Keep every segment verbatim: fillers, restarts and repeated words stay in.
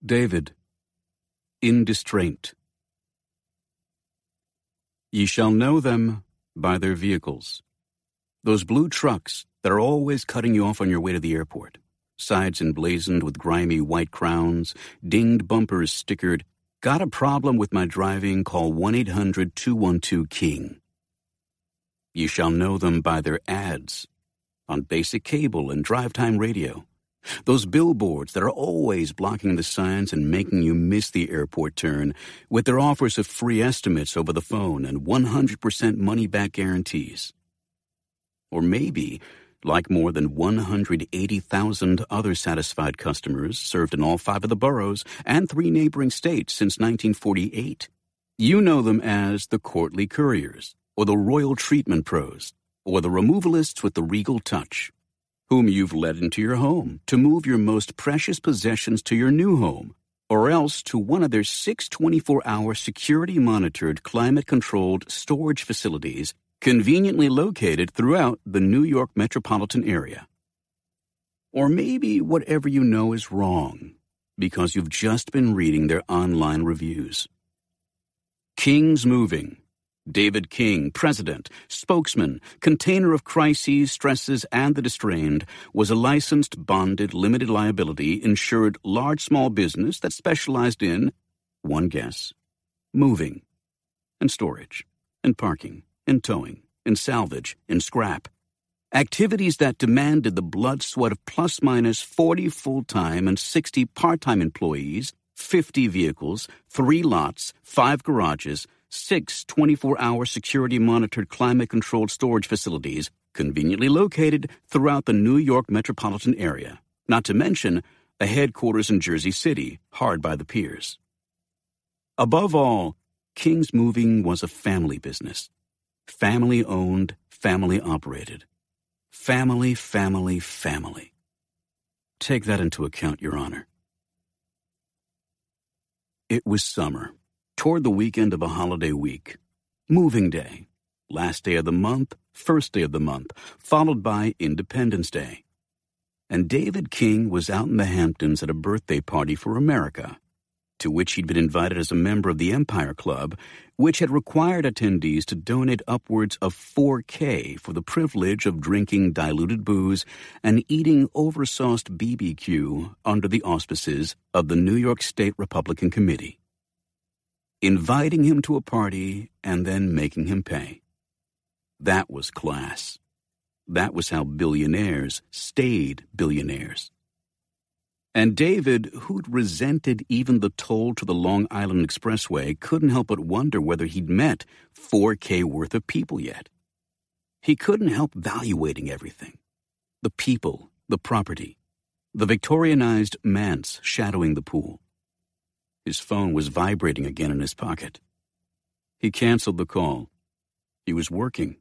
David, in distraint. Ye shall know them by their vehicles. Those blue trucks that are always cutting you off on your way to the airport, sides emblazoned with grimy white crowns, dinged bumpers stickered, "Got a problem with my driving? Call one eight hundred two one two King. Ye shall know them by their ads on basic cable and drive-time radio. Those billboards that are always blocking the signs and making you miss the airport turn with their offers of free estimates over the phone and one hundred percent money-back guarantees. Or maybe, like more than one hundred eighty thousand other satisfied customers served in all five of the boroughs and three neighboring states since nineteen forty-eight, you know them as the courtly couriers, or the royal treatment pros, or the removalists with the regal touch, whom you've led into your home to move your most precious possessions to your new home, or else to one of their six twenty-four hour security-monitored, climate-controlled storage facilities conveniently located throughout the New York metropolitan area. Or maybe whatever you know is wrong, because you've just been reading their online reviews. King's Moving. David King, president, spokesman, container of crises, stresses, and the distrained, was a licensed, bonded, limited liability, insured large small business that specialized in, one guess, moving, and storage, and parking, and towing, and salvage, and scrap. Activities that demanded the blood sweat of plus-minus forty full-time and sixty part-time employees, fifty vehicles, three lots, five garages, six twenty-four hour security-monitored climate-controlled storage facilities conveniently located throughout the New York metropolitan area, not to mention a headquarters in Jersey City, hard by the piers. Above all, King's Moving was a family business. Family-owned, family-operated. Family, family, family. Take that into account, Your Honor. It was summer. Toward the weekend of a holiday week. Moving Day. Last day of the month, first day of the month, followed by Independence Day. And David King was out in the Hamptons at a birthday party for America, to which he'd been invited as a member of the Empire Club, which had required attendees to donate upwards of four K for the privilege of drinking diluted booze and eating oversauced B B Q under the auspices of the New York State Republican Committee. Inviting him to a party and then making him pay. That was class. That was how billionaires stayed billionaires. And David, who'd resented even the toll to the Long Island Expressway, couldn't help but wonder whether he'd met four K worth of people yet. He couldn't help valuating everything. The people, the property, the Victorianized manse shadowing the pool. His phone was vibrating again in his pocket. He canceled the call. He was working.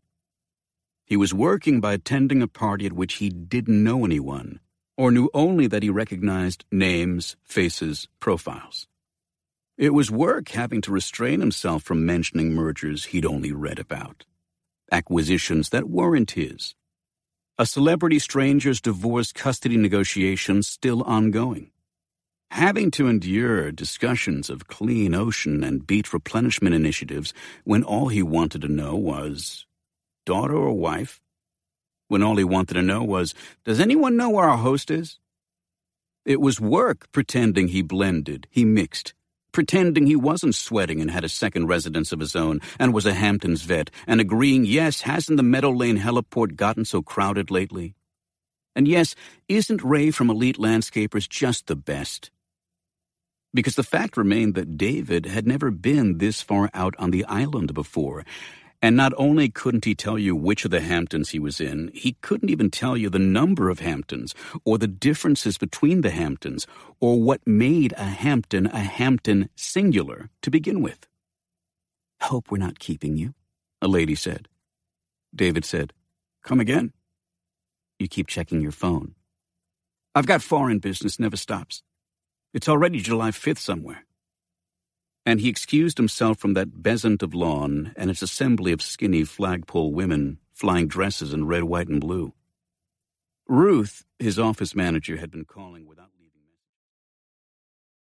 He was working by attending a party at which he didn't know anyone, or knew only that he recognized names, faces, profiles. It was work having to restrain himself from mentioning mergers he'd only read about, acquisitions that weren't his, a celebrity stranger's divorce custody negotiations still ongoing, having to endure discussions of clean ocean and beach replenishment initiatives when all he wanted to know was, daughter or wife? When all he wanted to know was, does anyone know where our host is? It was work pretending he blended, he mixed, pretending he wasn't sweating and had a second residence of his own and was a Hamptons vet, and agreeing, yes, hasn't the Meadow Lane heliport gotten so crowded lately? And yes, isn't Ray from Elite Landscapers just the best? Because the fact remained that David had never been this far out on the island before, and not only couldn't he tell you which of the Hamptons he was in, he couldn't even tell you the number of Hamptons, or the differences between the Hamptons, or what made a Hampton a Hampton singular to begin with. "Hope we're not keeping you," a lady said. David said, "Come again?" "You keep checking your phone." "I've got foreign business, never stops. It's already July fifth somewhere." And he excused himself from that bezant of lawn and its assembly of skinny flagpole women flying dresses in red, white, and blue. Ruth, his office manager, had been calling without